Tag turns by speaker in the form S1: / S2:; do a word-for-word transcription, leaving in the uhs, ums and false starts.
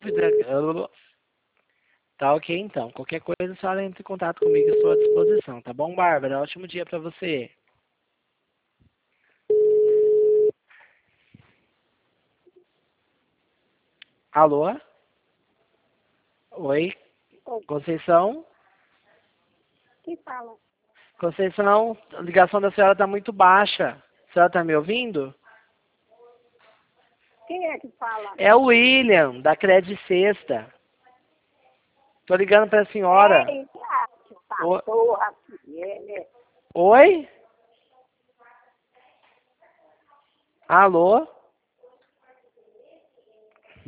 S1: Tá ok, então. Qualquer coisa, a senhora entra em contato comigo, estou à disposição. Tá bom, Bárbara? Ótimo dia pra você. Alô? Oi?
S2: Oi,
S1: Conceição?
S2: quem fala?
S1: Conceição, a ligação da senhora tá muito baixa. A senhora tá me ouvindo?
S2: Quem é que fala?
S1: É o William, da Cred Sexta. Tô ligando pra senhora.
S2: É, ah, que
S1: O-
S2: passou aqui, é, né?
S1: Oi? Alô?